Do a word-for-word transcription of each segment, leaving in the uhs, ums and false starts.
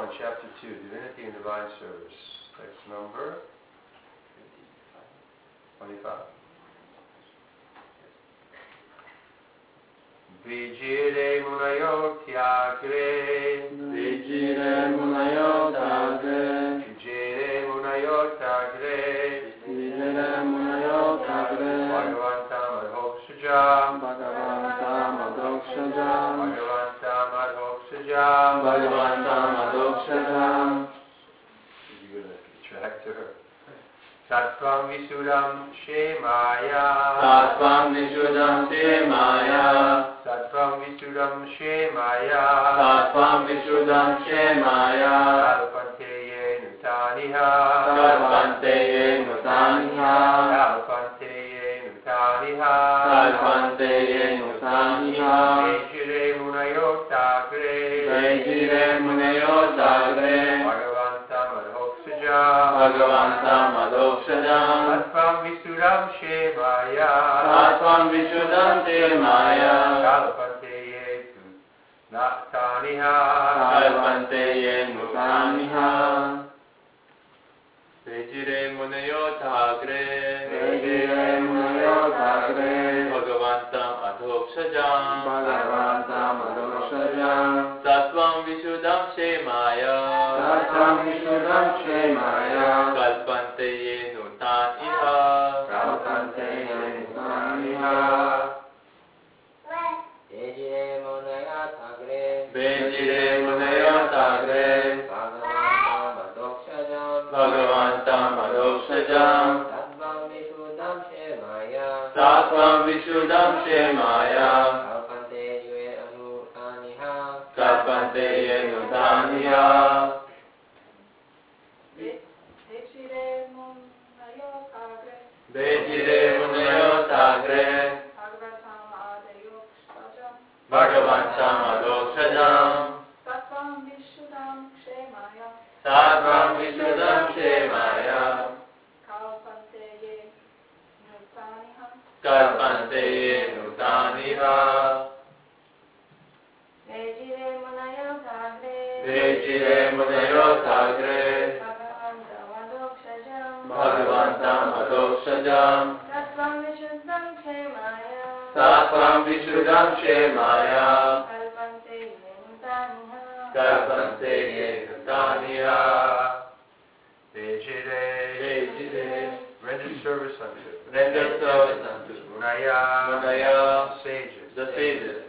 one, chapter two, Divinity and Divine Service. Text number twenty-five. Vijire munayo tyagre, Vijire munayo tyagre, Vijire munayo tyagre, Vijire munayo tyagre, Bhagavantam adhokshajam, Bhagavantam adhokshajam, Bhagavantam adhokshajam, Bhagavantam adhokshajam. You're going to track to her. Sattvam Visudam Shemaya, Sattvam Visudam Shemaya, Sattvam Visudam Shemaya, Sattvam Visudam Shemaya, Kalpanteye Nutaniha, Kalpanteye Nutaniha, Kalpanteye Nutaniha, Kalpanteye Nutaniha, Vejire Munayo Tagre, Vejire Munayo Tagre, Bhagavantam Adhokshajam, Bhagavantam Adhokshajam, Sattvam Visudam Shemaya, Sattvam Visudam Shemaya, Kalpanteye Nutaniha, Kalpanteye Nutaniha. Vejire Munayo Tagre, Vejire Munayo Tagre, Bhagavantam Adhokshajam, Bhagavantam Adhokshajam, Sattvam Visudam Shemaya, Sattvam Visudam Shemaya, Kalpanteye Nutaniha, Kalpanteye Nutaniha. Vejire Munayo Tagre, Vejire Munayo Tagre, Bhagavantam Adhokshajam, Bhagavantam Adhokshajam, Sattvam Visudam Shemaya, Sattvam Visudam Shemaya, Kalpanteye Anutaniha, Kalpanteye Nutaniha. Vejire Munayo Tagre, Vejire Munayo Tagre, Bhagavatam Adayokshajam, Bhagavantam Adhokshajam, Sattvam Visudam Shemaya, Sattvam Visudam Shemaya, Kalpanteye Nutaniha, Kalpanteye Nutaniha. Vejire Munayo Tagre, Vejire Munayo Tagre, Bhagavantam Adokshajam, Bhagavantam Adhokshajam, Sattvam Visudam Shemaya, Sattvam Visudam Shemaya, Kalpanteye Nutaniha, Kalpanteye Nutaniha. Vejire, Vejire, render service unto, render service unto Munaya, Munaya, sages, the sages,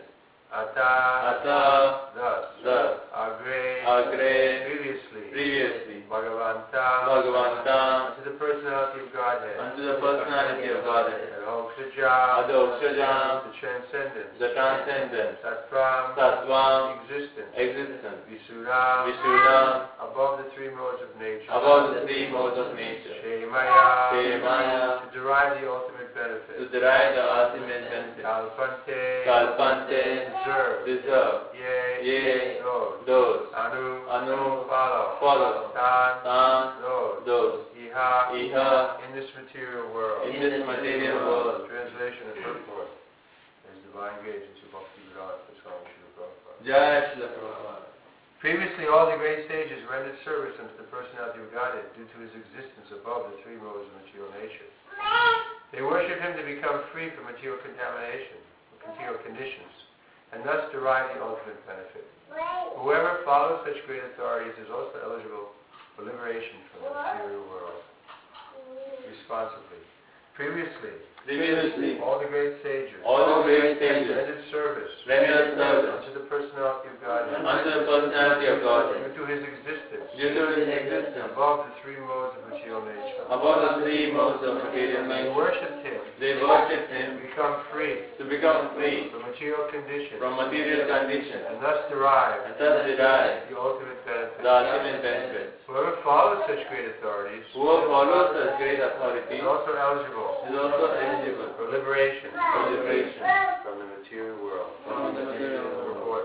Ata, Ata, thus, thus, Agre, Agre, previously, previously, Bhagavantam, Bhagavantam, unto the personality of Godhead, unto the personality of Godhead, Adhokshajam, Adhokshajam, the transcendence, the transcendence, Sattvam, Sattvam, existence, existence, Visudam, Visudam, above the three modes of nature, above the three modes of nature, Shemaya, Shemaya, to derive the ultimate to benefit, derive the ultimate benefit, Kalpante, Kalpante, deserve, deserve, Yea, Yea, those, those, Anu, Anu, follow, follow, Tan, Tan, those, those, Iha, Iha, in this material world, in this material world. Translation and purport. There's divine grace into Bhakti Vedanta Swami Srila Prabhupada. Jai Srila Prabhupada. Previously, all the great sages rendered service unto the personality of Godhead due to his existence above the three modes of material nature. They worship him to become free from material contamination, material conditions, and thus derive the ultimate benefit. Whoever follows such great authorities is also eligible for liberation from the material world. Responsibly. Previously, Previously, all the great sages all the great sages rendered service rendered service unto the personality of Godhead unto the personality of God due to his existence due to his existence above the three modes of material nature. above the three modes of material They nature. worshipped him They worshipped to him become free to become free from material conditions from material conditions and thus derive and thus derive the ultimate benefit. the ultimate benefit. Whoever follows such great authorities Whoever follows such great is authority also eligible is also eligible for liberation for liberation from the material world. from the material world. Report.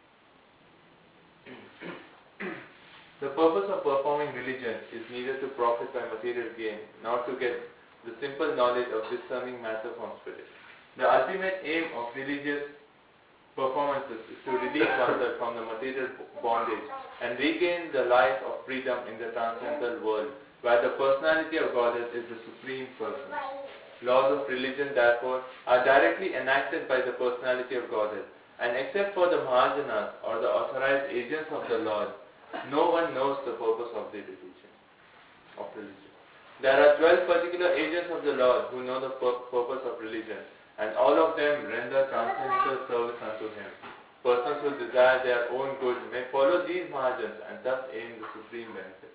The purpose of performing religion is neither to profit by material gain, nor to get the simple knowledge of discerning matter from spirit. The ultimate aim of religious performances is to release oneself from the material bondage and regain the life of freedom in the transcendental world, where the personality of Godhead is the supreme person. Laws of religion, therefore, are directly enacted by the personality of Godhead, and except for the Mahajanas or the authorized agents of the Lord, no one knows the purpose of the religion. Of religion. There are twelve particular agents of the Lord who know the pur- purpose of religion, and all of them render transcendental service unto Him. Persons who desire their own good may follow these Mahajans and thus aim the supreme benefit.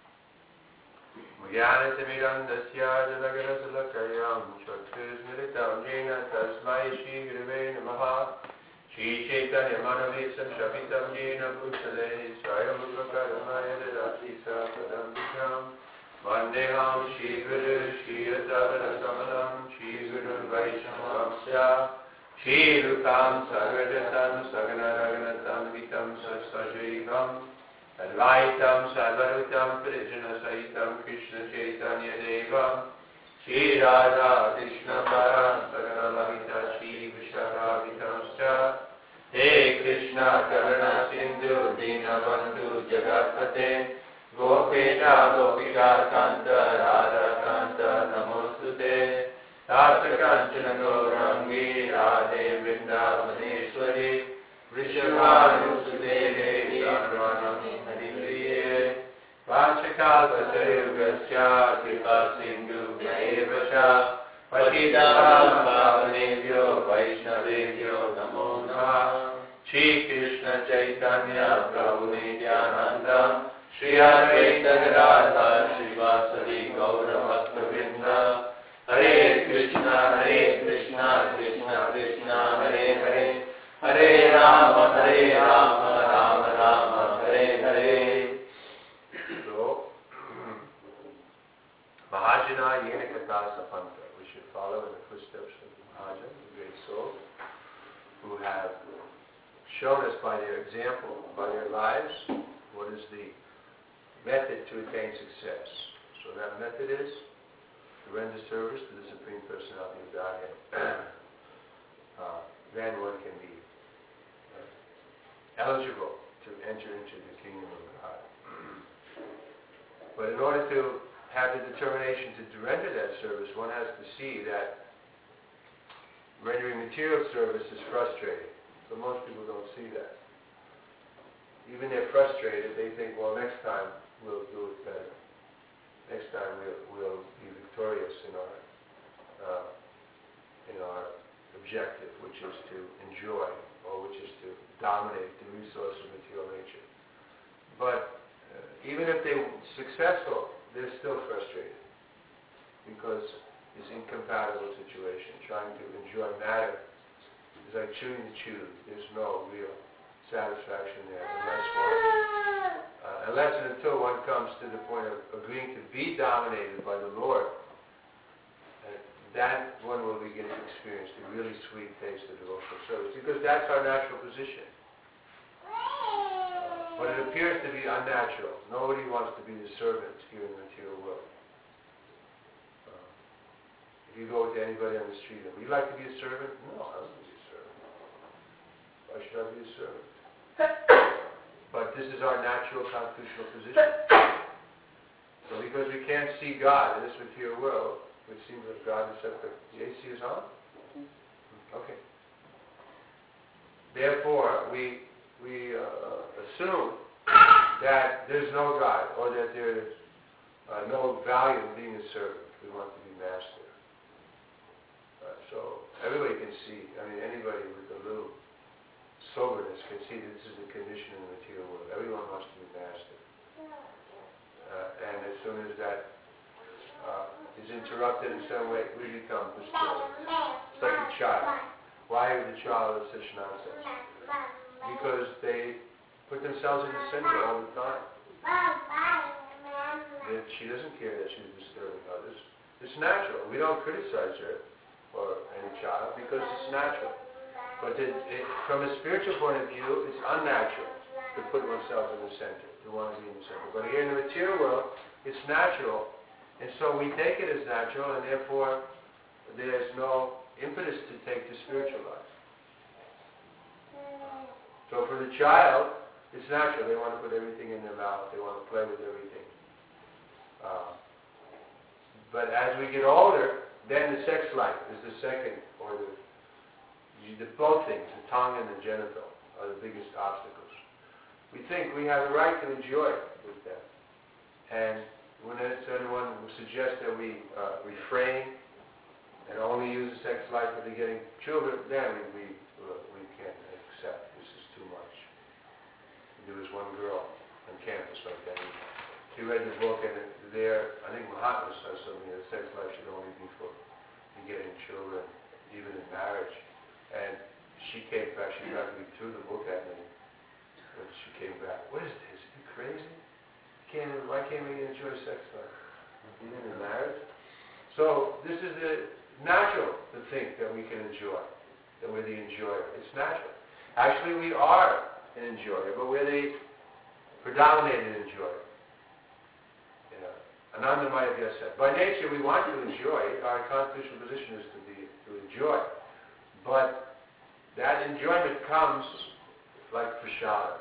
Jnanatimidandasya janaganasalakyam chakshursmritam jena tasmai Shri Gurave Namaha Shri Chaitanya Manavisam Shapitam Jena Bhutale Swayambhuvakaramaya Dadati Sapadam Vikram Vandeham Shri Guru Shri Adavana Samalam Shri Guru Vaishnavamsya Shri Rukam Sarvadatam Sagana Raganatam Vitam Satsajikam Advaitam Sarvarutam Prijana Saitam Krishna Chaitanya Devam Shri Radha Krishna Param Sagana Lavita Shri Vishaka Vitamscha He Krishna Karuna Sindhu Dinabandhu Jagatpate Gopeta Gopika Kanta Radha Kanta Namostute Tata Kanchana Gaurangi Radhe Vrindavaneshwari Vrishabhanusudeve Sarvanam Vachakalpatarugasya Kripa Sindhu Vyayevasha Patitam Pavanebhyo Vaishnavebhyo Namo Namah Shri Krishna Chaitanya Prabhu Nityananda Shri Advaita Gadadhar Srivasadi Gaura Bhakta Hare Krishna Hare Krishna Krishna Krishna Hare Hare Hare Rama Hare Rama Rama Rama Hare Hare. Mahajana Yena Kata Sapanta. We should follow in the footsteps of the Mahajana, the great souls, who have shown us by their example, by their lives, what is the method to attain success. So that method is to render service to the Supreme Personality of Godhead. uh, then one can be uh, eligible to enter into the kingdom of God. But in order to have the determination to render that service, one has to see that rendering material service is frustrating. So most people don't see that. Even they're frustrated, they think, well, next time we'll do it better. Next time we'll, we'll be victorious in our uh, in our objective, which is to enjoy, or which is to dominate the resource of material nature. But uh, even if they're successful, they're still frustrated because it's an incompatible situation. Trying to enjoy matter is like chewing the tube. There's no real satisfaction there unless one, uh, unless and until one comes to the point of agreeing to be dominated by the Lord. Uh, that one will begin to experience the really sweet taste of devotional service, because that's our natural position. But it appears to be unnatural. Nobody wants to be the servant here in the material world. Uh, if you go to anybody on the street, would you like to be a servant? No, I don't want to be a servant. Why should I be a servant? But this is our natural constitutional position. So because we can't see God in this material world, which seems like God is separate. The A C is on? Okay. Therefore, we we uh, assume that there's no God, or that there is uh, no value in being a servant. We want to be master. Uh, so everybody can see, I mean anybody with a little soberness can see that this is the condition in the material world. Everyone wants to be master. Uh, and as soon as that uh, is interrupted in some way, we become destroyed. It's like a child. Why is the child of such nonsense? Because they put themselves in the center all the time. That she doesn't care that she's disturbing others. It's natural. We don't criticize her or any child because it's natural. But it, it, from a spiritual point of view, it's unnatural to put oneself in the center, to want to be in the center. But here in the material world, it's natural, and so we take it as natural, and therefore there's no impetus to take the spiritual life. So for the child, it's natural. They want to put everything in their mouth. They want to play with everything. Uh, but as we get older, then the sex life is the second, or the, the both things, the tongue and the genital, are the biggest obstacles. We think we have the right to enjoy with them. And when anyone would suggest that we uh, refrain and only use the sex life for the getting children, then we, we, uh, we can't accept. This is too much. There was one girl on campus like that. She read the book, and there, I think Mahatma says something that sex life should only be for getting children, even in marriage. And she came back, she practically threw the book at me. When she came back, what is this? Are you crazy? Can't, why can't we enjoy sex life? Even in marriage? So this is the natural to think that we can enjoy, that we're the enjoyer. It's natural. Actually, we are an enjoyer, but we're the predominated enjoyer. You know, Ananda Mayavya said, by nature we want to enjoy. Our constitutional position is to be to enjoy, but that enjoyment comes like prasada.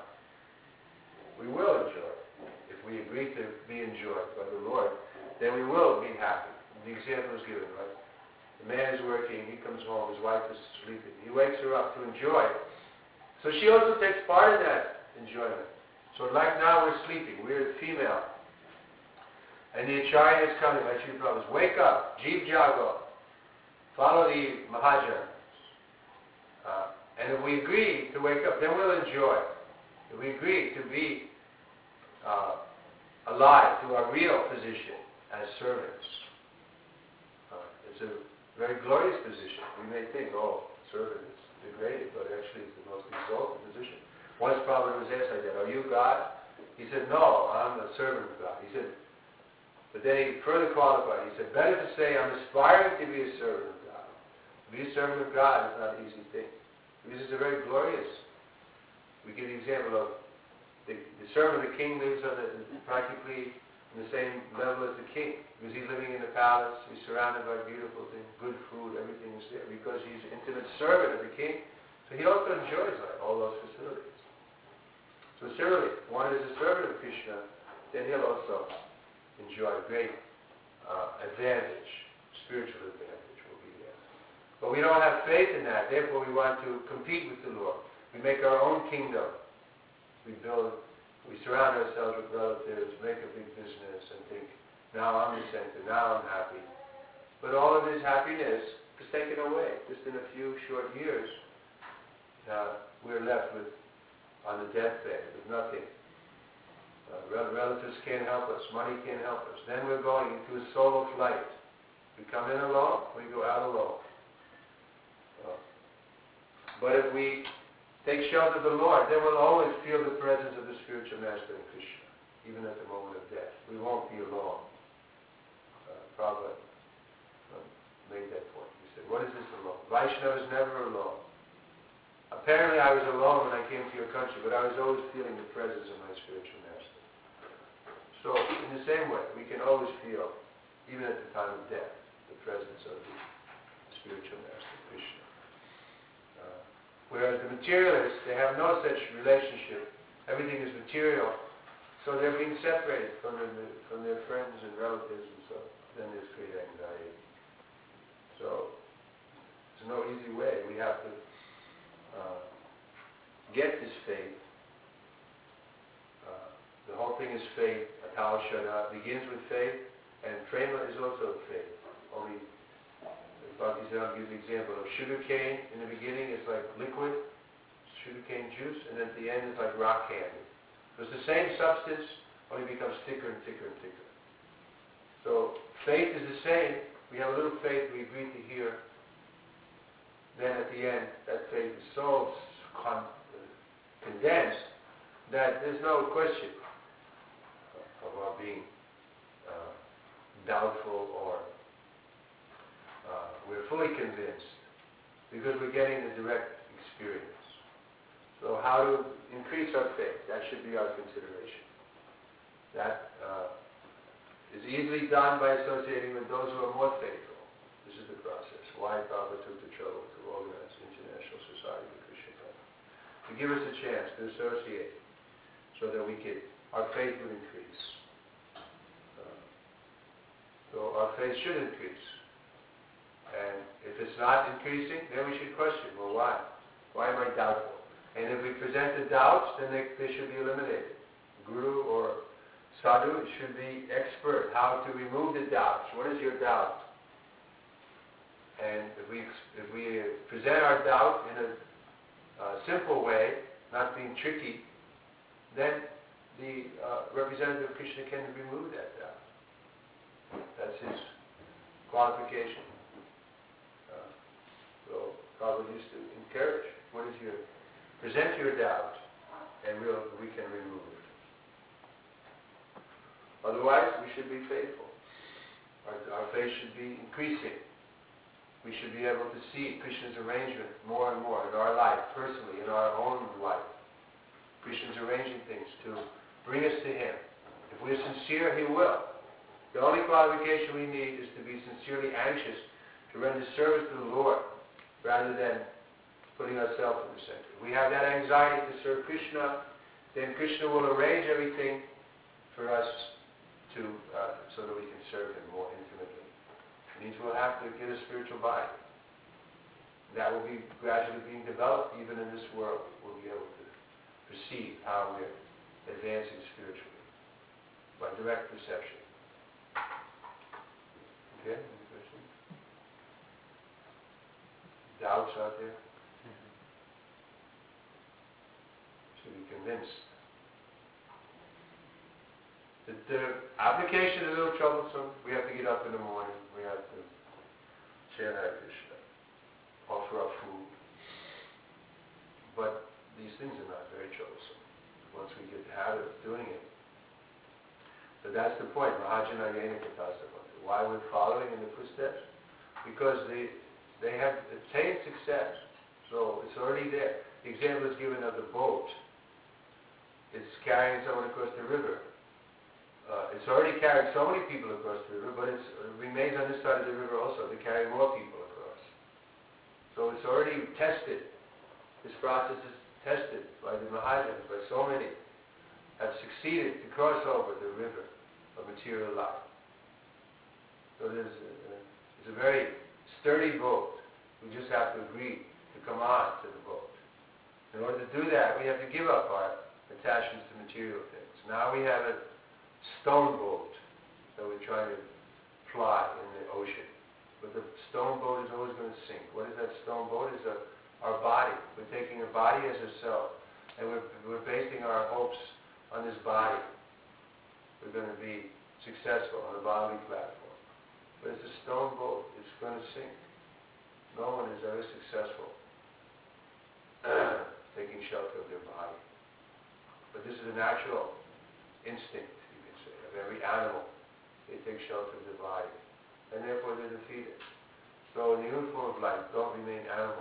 We will enjoy. If we agree to be enjoyed by the Lord, then we will be happy. The example is given, right? The man is working, he comes home, his wife is sleeping. He wakes her up to enjoy. So she also takes part in that enjoyment. So like now we're sleeping, we're female. And the Acharya is coming, like Srila Prabhupada, wake up, Jeev Jago, follow the Mahajan. Uh, and if we agree to wake up, then we'll enjoy. If we agree to be uh, alive to our real position as servants, uh, it's a very glorious position. We may think, oh, servant is degraded, but actually it's the most exalted position. Once Prabhupada was asked like that, are you God? He said, no, I'm a servant of God. He said, but then he further qualified. He said, better to say I'm aspiring to be a servant of God. To be a servant of God is not an easy thing. Because it's a very glorious. We give the example of the, the servant of the king lives on the, practically on the same level as the king. Because he's living in the palace, he's surrounded by beautiful things, good food, everything is there. Because he's an intimate servant of the king, so he also enjoys like, all those facilities. So similarly, one is a servant of Krishna, then he'll also enjoy great uh, advantage, spiritual advantage will be there. But we don't have faith in that, therefore we want to compete with the Lord. We make our own kingdom. We build, we surround ourselves with relatives, make a big business and think, now I'm the center, now I'm happy. But all of this happiness is taken away. Just in a few short years, uh, we're left with, on the deathbed, with nothing. Uh, rel- relatives can't help us, money can't help us. Then we're going into a solo flight. We come in alone, we go out alone. Uh, but if we take shelter of the Lord, then we'll always feel the presence of the spiritual master in Krishna, even at the moment of death. We won't be alone. Uh, Prabhupada uh, made that point. He said, what is this alone? Vaishnava is never alone. Apparently I was alone when I came to your country, but I was always feeling the presence of my spiritual master. So in the same way, we can always feel, even at the time of death, the presence of the spiritual master, Krishna. Uh, whereas the materialists, they have no such relationship. Everything is material. So they're being separated from their, from their friends and relatives, and so then there's great anxiety. So there's no easy way. We have to uh, get this faith. Uh, the whole thing is faith. Atal Shana begins with faith, and prema is also faith. Only Bhaktisiddhanta gives the example of sugar cane. In the beginning it's like liquid, sugar cane juice, and at the end it's like rock candy. So it's the same substance, only becomes thicker and thicker and thicker. So faith is the same. We have a little faith, we agree to hear. Then at the end, that faith is so con- condensed that there's no question of our being uh, doubtful or uh, we're fully convinced because we're getting the direct experience. So how to increase our faith, that should be our consideration. That uh, is easily done by associating with those who are more faithful. This is the process. Why Prabhupada took the trouble to organize International Society for Krishna Consciousness. to give us a chance to associate, so that we could, our faith would increase. Uh, so our faith should increase. And if it's not increasing, then we should question, well, why? Why am I doubtful? And if we present the doubts, then they, they should be eliminated. Guru or sadhu should be expert how to remove the doubts. What is your doubt? And if we if we present our doubt in a uh, simple way, not being tricky, then the uh, representative of Krishna can remove that doubt. That's his qualification. Uh, so Prabhupada used to encourage, what is your, present your doubt, and we'll, we can remove it. Otherwise, we should be faithful. Our, our faith should be increasing. We should be able to see Krishna's arrangement more and more in our life, personally, in our own life. Krishna's arranging things to bring us to Him. If we're sincere, He will. The only qualification we need is to be sincerely anxious to render service to the Lord, rather than putting ourselves in the center. If we have that anxiety to serve Krishna, then Krishna will arrange everything for us to, uh, so that we can serve Him more intimately. It means we'll have to get a spiritual body. That will be gradually being developed even in this world. We'll be able to perceive how we're advancing spiritually by direct perception. Okay, any questions? Doubts out there? Mm-hmm. Should be convinced. The, the application is a little troublesome. We have to get up in the morning. We have to chant Hare Krishna, offer up food. But these things are not very troublesome once we get the habit of doing it. So that's the point. Mahajana Yena Katasavanta. Why we're following in the footsteps? Because they they have attained success. So it's already there. The example is given of the boat. It's carrying someone across the river. Uh, it's already carried so many people across the river, but it's, it remains on this side of the river also to carry more people across. So it's already tested. This process is tested by the Mahajans, by so many, have succeeded to cross over the river of material life. So there's a, it's a very sturdy boat. We just have to agree to come on to the boat. In order to do that, we have to give up our attachments to material things. Now we have a stone boat that we're trying to ply in the ocean. But the stone boat is always going to sink. What is that stone boat? It's a, our body. We're taking a body as a self, and we're, we're basing our hopes on this body. We're going to be successful on the bodily platform. But it's a stone boat. It's going to sink. No one is ever successful taking shelter of their body. But this is a natural instinct, you can say, of every animal. They take shelter of their body. And therefore they're defeated. So in the uniform of life, don't remain animal.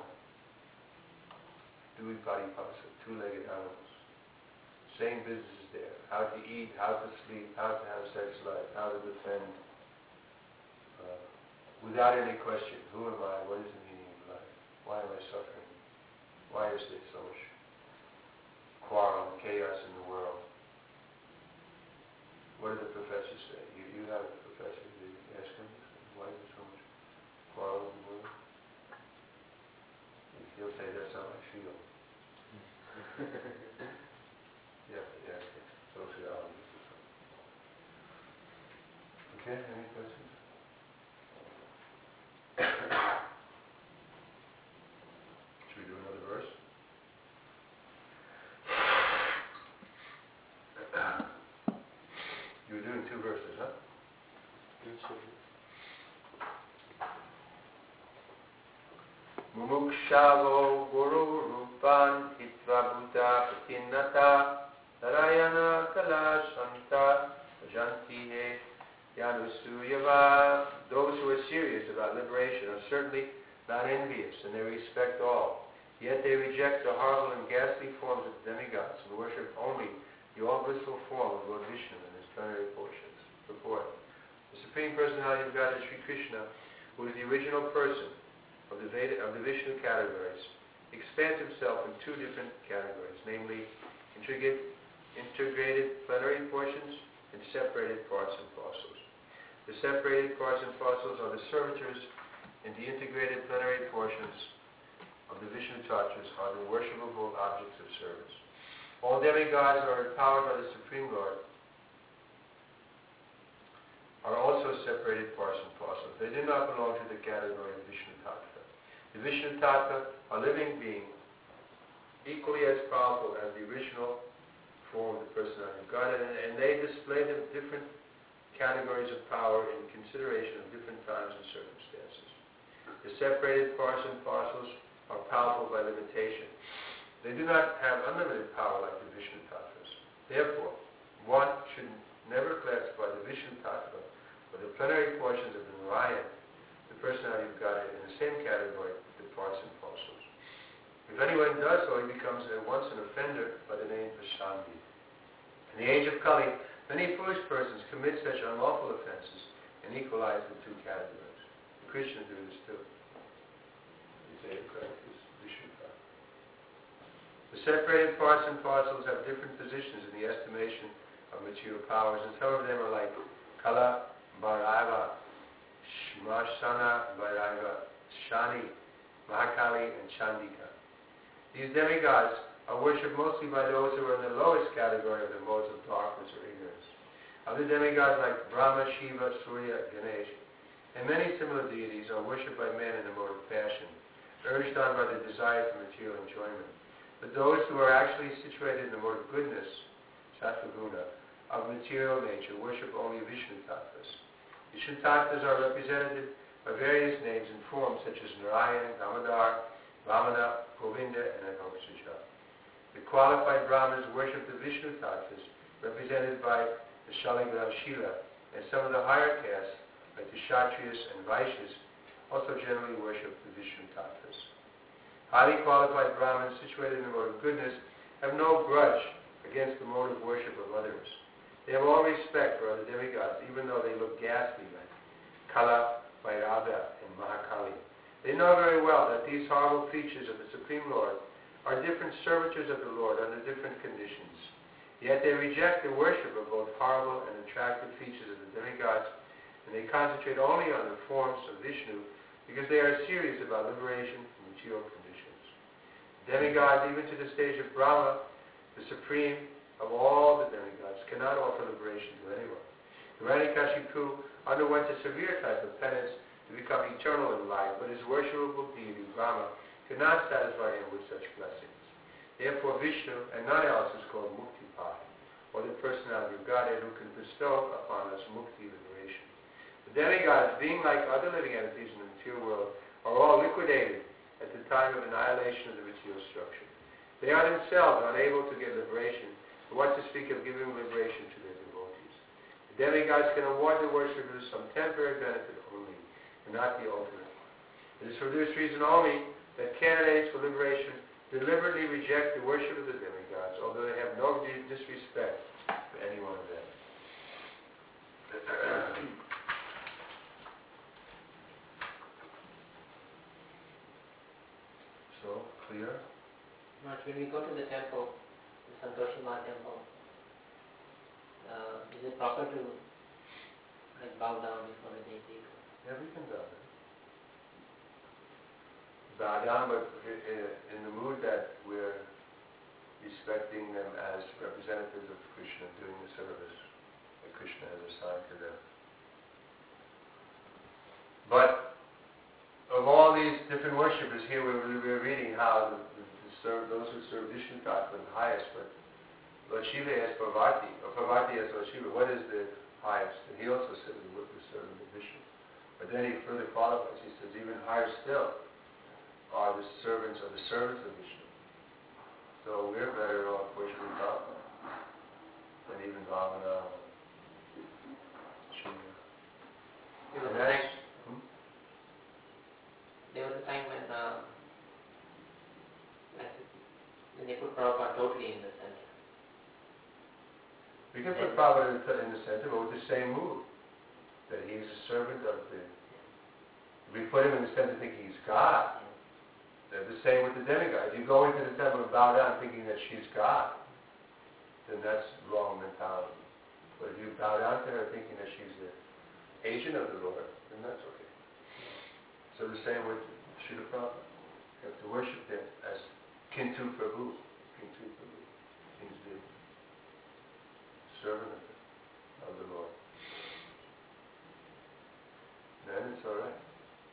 Dui paripasa, two-legged animals. Same business is there. How to eat, how to sleep, how to have sex life, how to defend. Uh, without any question, who am I? What is the meaning of life? Why am I suffering? Why is there so much quarrel and chaos in the world? What do the professors say? You, you have a professor. Do you ask him, why is there so much quarrel in the world? He'll say, that's how I feel. Yeah, yeah, okay. So should I. Okay, any questions? Should we do another verse? You were doing two verses, huh? Mumukshavo guru rupan hitva buddha patinnata narayana kalashanta vajanti he yanusuyava. Those who are serious about liberation are certainly not envious, and they respect all. Yet they reject the horrible and ghastly forms of demigods and worship only the all-blissful form of Lord Vishnu and his plenary portions. Purport. The Supreme Personality of God is Sri Krishna, who is the original person of the Veda, of the Vishnu categories, expands himself in two different categories, namely integrate, integrated plenary portions and separated parts and parcels. The separated parts and parcels are the servitors, and the integrated plenary portions of the Vishnu Tattvas are the worshipable objects of service. All demigods are empowered by the Supreme Lord, are also separated parts and parcels. They do not belong to the category of Vishnu Tattva. The Vishnu Tattva are living beings, equally as powerful as the original form of the personality of God, and, and they display the different categories of power in consideration of different times and circumstances. The separated parts and parcels are powerful by limitation. They do not have unlimited power like the Vishnu Tattvas. Therefore, one should never classify the Vishnu Tattva or the plenary portions of the Narayan, the personality of God, in the same category with the parts and parcels. If anyone does so, he becomes at once an offender by the name Prashandi. In the age of Kali, many foolish persons commit such unlawful offenses and equalize the two categories. The Krishna do this too. He say practice Vishnu Tattva. The separated parts and parcels have different positions in the estimation of material powers, and some of them are like Kala, Bhairava, Shmashana, Bhairava, Shani, Mahakali, and Chandika. These demigods are worshipped mostly by those who are in the lowest category of the modes of darkness or ignorance. Other demigods like Brahma, Shiva, Surya, Ganesh, and many similar deities are worshipped by men in the mode of passion, urged on by the desire for material enjoyment. But those who are actually situated in the mode of goodness, Sattva-guna, of material nature, worship only Vishnu Tattvas. Vishnu Tattvas are represented by various names and forms such as Narayan, Damodar, Vamana, Govinda, and Agopsaja. The qualified Brahmins worship the Vishnu Tattvas, represented by the Shaligram Shila, and some of the higher castes, like the Kshatriyas and Vaishyas, also generally worship the Vishnu Tattvas. Highly qualified Brahmins situated in the mode of goodness have no grudge against the mode of worship of others. They have all respect for other demigods, even though they look ghastly like Kala, Bhairava, and Mahakali. They know very well that these horrible creatures of the Supreme Lord are different servitors of the Lord under different conditions. Yet they reject the worship of both horrible and attractive features of the demigods, and they concentrate only on the forms of Vishnu because they are serious about liberation from material conditions. Demigods, even to the stage of Brahma, the supreme of all the demigods, cannot offer liberation to anyone. Hiranyakashipu underwent a severe type of penance to become eternal in life, but his worshipable deity, Brahma, could not satisfy him with such blessings. Therefore, Vishnu and none else is called Muktipad, or the personality of Godhead who can bestow upon us mukti, liberation. The demigods, being like other living entities in the material world, are all liquidated at the time of annihilation of the material structure. They are themselves unable to get liberation, but what to speak of giving liberation to their devotees. The demigods can award the worshippers some temporary benefit only, and not the ultimate. It is for this reason only that candidates for liberation deliberately reject the worship of the demigods, although they have no disrespect for any one of them. So, clear? But when we go to the temple, the Santoshi Ma temple, uh, is it proper to like bow down before the deity? Yeah, we can bow down. Bow down, but in the mood that we're respecting them as representatives of Krishna doing the service that Krishna has assigned to them. But of all these different worshippers, here we're, we're reading how the, the, the serve, those who serve Vishnu Tattva are the highest, but Lord Shiva as Parvati, or Parvati as Lord Shiva, what is the highest? And he also said we would be serving the Vishnu. But then he further qualifies, he says even higher still are the servants of the servants of Vishnu. So we're better off worshiping Tattva than even Vamana, Shiva. There was, And a that's, time, hmm? there was a time when, uh, like, when they put Prabhupada totally in the center. We can put Prabhupada in the center, but with the same mood, that he is a servant of the... If we put him in the center thinking he's God, They're the same with the demigod. If you go into the temple and bow down thinking that she's God, then that's wrong mentality. But if you bow down to her thinking that she's the agent of the Lord, then that's okay. So the same with Srila Prabhupada. You have to worship him as Kintu Prabhu. Kintu Prabhu means the servant of the, of the Lord. Then it's all right.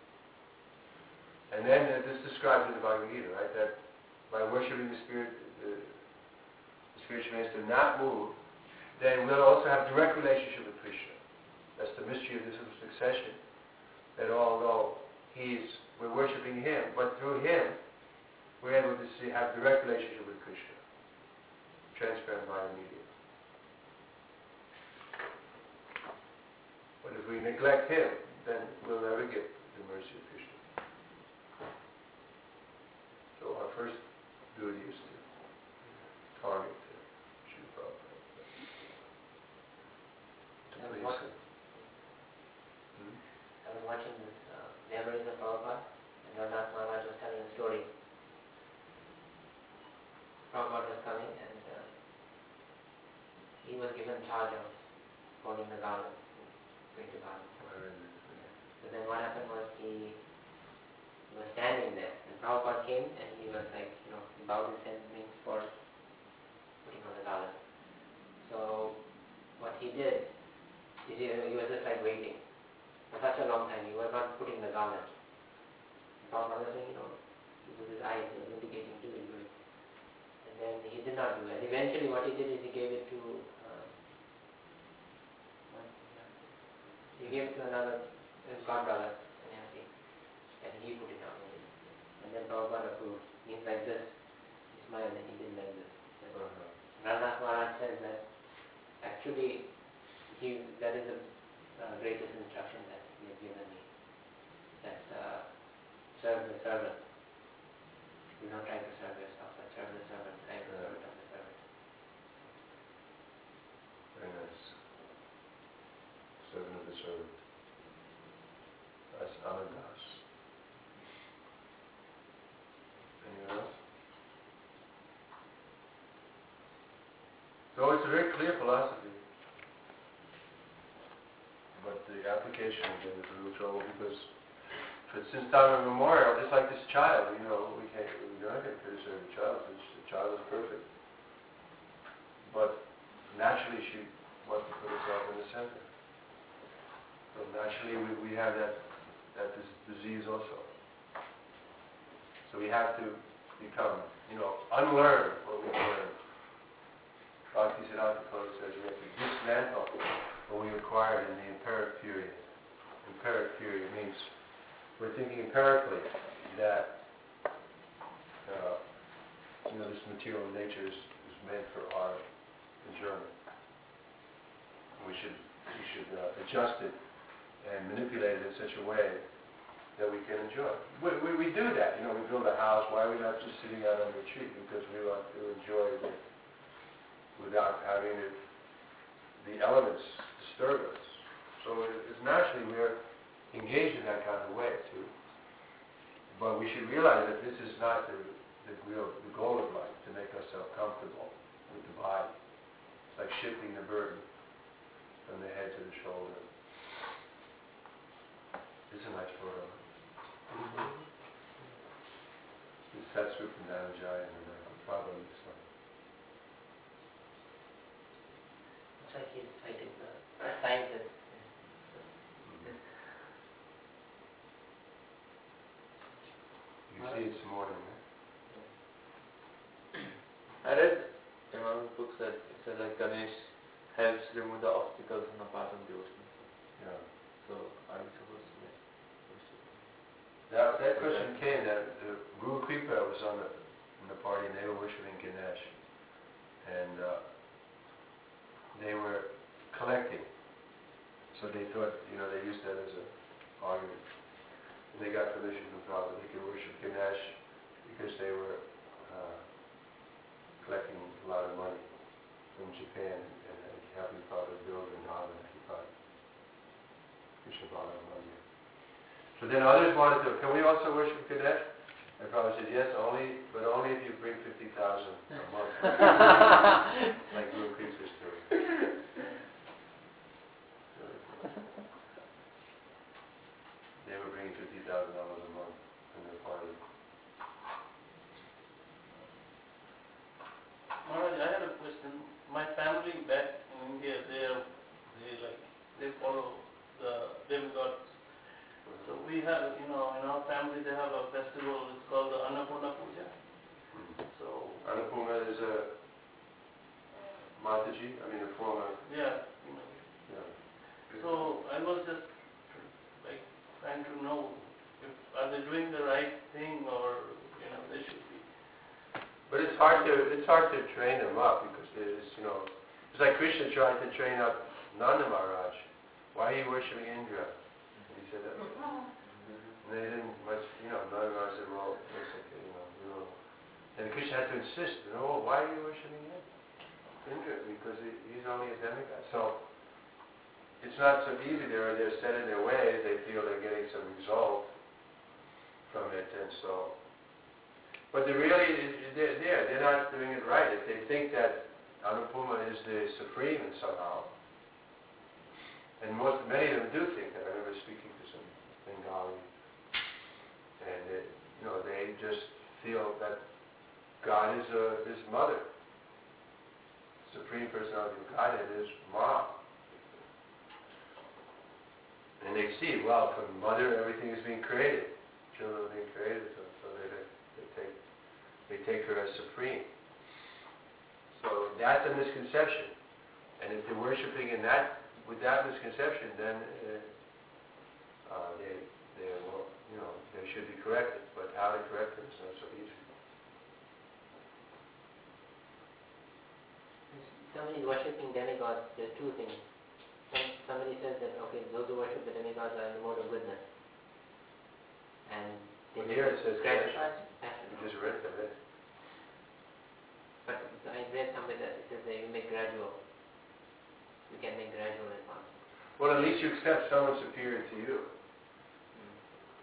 And then uh, this describes in the Bhagavad Gita, right, that by worshiping the Spirit, the, the spiritual man is to not move, then we'll also have direct relationship with Krishna. That's the mystery of this succession. That although he's, we're worshiping him, but through him, we're able to see, have direct relationship with Krishna. Transparent by the medium. But if we neglect him, then we'll never get the mercy of Krishna. So our first duty is to target to Srila Prabhupada. To I was please watching, him. Hmm? I was watching this uh, Memories of Prabhupada, and Raghunath Maharaj was telling a story. Prabhupada was coming, and uh, he was given charge of holding the garland, going to garland. So then what happened was he was standing there, and Prabhupada came, and he was like, you know, he bowed his head means for putting on the garland. So what he did is he, he was just like waiting for such a long time. He was not putting the garland. Prabhupada was saying, you know, with his eyes, he was indicating, do it, do it. And then he did not do it. Eventually what he did is he gave it to, uh, he gave it to another, his godbrother, Sannyasi, and he put it on. And then Prabhupada approved. Means like this. He smiled and he did like this. Uh-huh. Raghunath Maharaj says that actually he, that is the uh, greatest instruction that he has given me. That uh, serve the servant. Do not try to serve yourself, but serve the servant. I am the Yeah. servant of the servant. Very nice. Servant of the servant. That's Anadas. Anyone else? So it's a very clear philosophy. But the application again is a little trouble because if it's since time immemorial, just like this child, you know, we can't, we're not going to criticize the child. It's, the child is perfect. But naturally she wants to put herself in the center. So naturally we, we have that, that dis- disease also. So we have to become, you know, unlearn what we've learned. Bhaktisiddhanta Thakur says we have to dismantle what we acquired in the empiric period. Empiric period means we're thinking empirically that uh, you know, this material nature is, is meant for our enjoyment. We should we should uh, adjust it and manipulate it in such a way that we can enjoy. We, we, we do that, you know, we build a house. Why are we not just sitting out under a tree? Because we want to enjoy it without having it, the elements disturb us. So it, it's naturally we're engaged in that kind of way too. But we should realize that this is not the, the real the goal of life, to make ourselves comfortable with the body. It's like shifting the burden from the head to the shoulder. This is a nice photo. This Satsrup and Dhanajaya and the Prabhupada and stuff. Looks like he's fighting the scientists. You see it some more than that. I read in one of the books that it said like Ganesh helps remove the obstacles on the path of devotion. Yeah. So are we supposed to make worship? That, that question came that uh, Guru Kripa was on the, in the party and they were worshiping Ganesh. And uh, they were collecting. So they thought, you know, they used that as an argument. And they got permission from Prabhupada. They could worship Ganesh because they were uh, collecting a lot of money from Japan and, and helping Prabhupada build and Dhava and Prabhupada. Krishna Balaram Mandir. So then others wanted to, can we also worship Ganesh? And Prabhupada said, yes, only, but only if you bring fifty thousand a month. Like Guru Creeks was doing. They were bringing fifty thousand dollars a month in their party. Maharaj, I had a question. My family back in India, they are, they like, they follow the demigods. So we have, you know, in our family they have a festival, it's called the Annapurna Puja. So, Annapurna is a Mataji, I mean a former, yeah, you know. yeah. So I was just like trying to know if are they doing the right thing or, you know, they should be. But it's hard to it's hard to train them up because there's, you know, it's like Krishna tried to train up Nanda Maharaj. Why are you worshiping Indra? And he said that. And they didn't much, you know, Nanda Maharaj said, well, it's okay, you know, we will. And Krishna had to insist, you know, why are you worshiping him? Indra? Because he, he's only a demigod. So it's not so easy. They're, they're set in their ways. They feel they're getting some result from it, and so. But they really, they're, they're, they're not doing it right. If they think that Annapurna is the supreme and somehow, and most, many of them do think that. I remember speaking to some Bengali, and they, you know, they just feel that God is a, his mother. Supreme Personality of Godhead is Ma. And they see, well, from mother everything is being created. Children are being created, so, so they, they take they take her as supreme. So that's a misconception. And if they're worshiping in that with that misconception, then uh, uh, they they will, you know, they should be corrected. But how to correct them is not so easy. Somebody is worshipping demigods, there are two things. Some, somebody says that, okay, those who worship the demigods are in the mode of goodness. And they But here it says gradu- passion. passion. You just read that, right? But I read somewhere that it says that you make gradual. You can make gradual advancement. Well, at least you accept someone superior to you. Mm.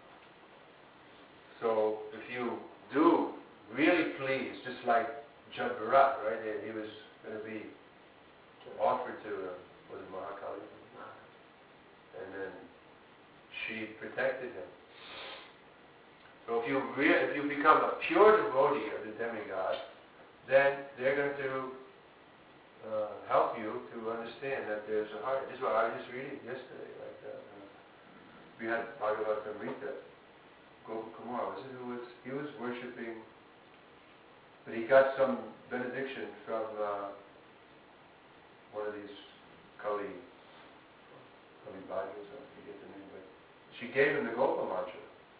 So if you do really please, just like Jad Bharat, right? He was going to be offered to, uh, was it Mahakali? And then she protected him. So if you re- if you become a pure devotee of the demigod, then they're going to uh, help you to understand that there's a heart. This is what I was just reading yesterday. Like uh, we had Bhagavatam Rita, Gopakumar, was it who was he was worshiping, but he got some benediction from uh, one of these Kali Kali Bhagavas, I forget the name, but she gave him the Gopa mantra.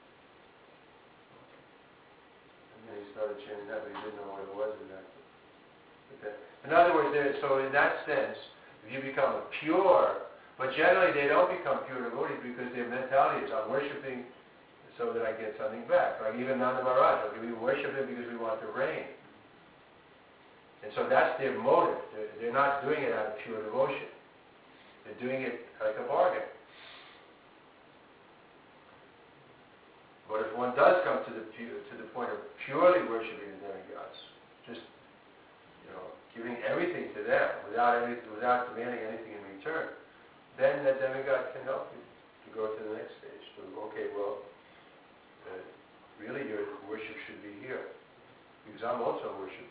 And then he started chanting that, but he didn't know what it was exactly. But that, in other words, there, so in that sense, if you become a pure, but generally they don't become pure devotees because their mentality is, I'm worshiping so that I get something back. Like even Nanda Maharaj, okay, we worship him because we want to reign. And so that's their motive. They're, they're not doing it out of pure devotion. They're doing it like a bargain. But if one does come to the pu- to the point of purely worshiping the demigods, just you know giving everything to them without any, without demanding anything in return, then the demigod can help you to go to the next stage. So okay, well, uh, really your worship should be here because I'm also worshiping.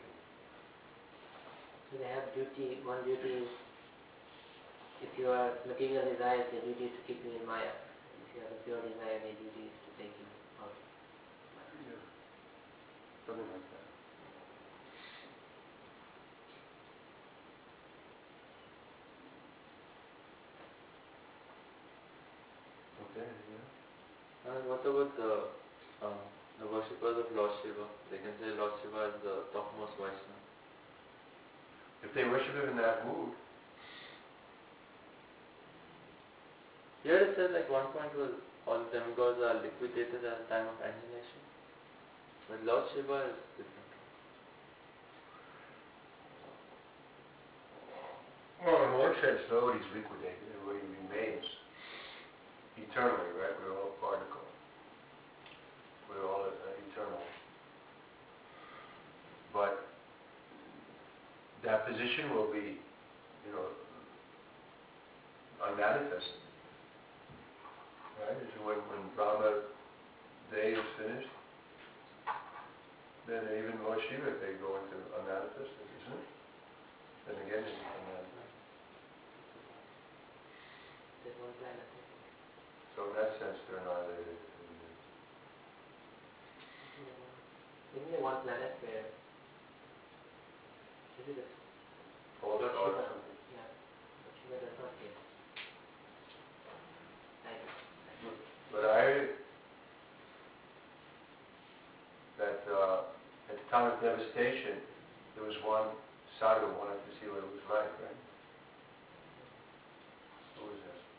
So they have duty, one duty is, if you are material desires, their duty is to keep you in Maya. If you have a pure desire, their duty is to take you out. Yeah. Something like that. Okay, yeah. And what about the um, the worshippers of Lord Shiva? They can say Lord Shiva is the topmost Vaishnava. If they worship him in that mood, Here it says like one point was all demigods are liquidated at the time of annihilation. But Lord Shiva is different. well, in one sense, though, he's liquidated, and he remains eternally, right? We're all particle. We're all uh, eternal. position will be, you know, unmanifested. Right? So when, when Brahma day is finished, then even Lord Shiva, they go into unmanifested, isn't it? Then again, it's unmanifested. There's one planet. So in that sense, they're annihilated. Isn't there one planet where is it a False Lord thought or Shiva? something. Yeah, Lord Shiva does not give. I, But I heard that uh, at the time of devastation, there was one sadhu who wanted to see what it was like, right? Who was that?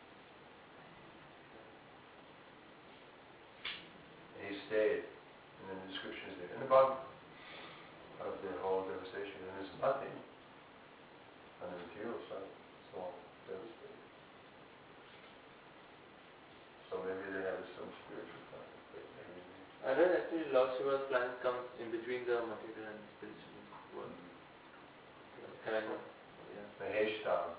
And he stayed, and then the description is there. In the bottom of the whole devastation, and there's nothing on the material side. It's all devastated. So maybe they have some spiritual contact. Maybe I read actually Lord Shiva's planet comes in between the material and spiritual world. Kind of, yeah. Maheshtam.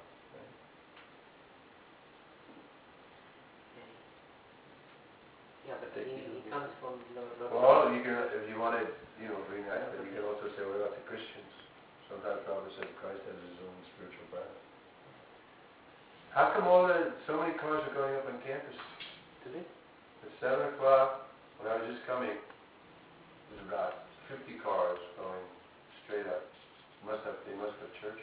yeah, but he, he comes from Lord, Lord Well, you can, if you want to, you know, bring that, but you can also say, what about the Christians? Sometimes Prabhupada said Christ has his own spiritual planet. How come all the, so many cars are going up on campus? Today? At seven o'clock, when I was just coming, there's about fifty cars going straight up. Must have, they must have church.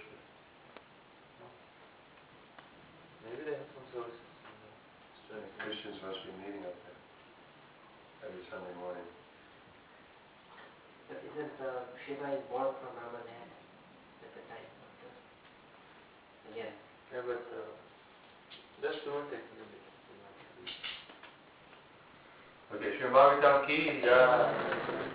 Maybe they have some services. And the Christians must be meeting up there every Sunday morning. But isn't uh, Shiva is born from Brahma's head at the time of the again? Yeah, but uh, that's the one technically. Okay, Sri Bhagavatam ki. Yeah.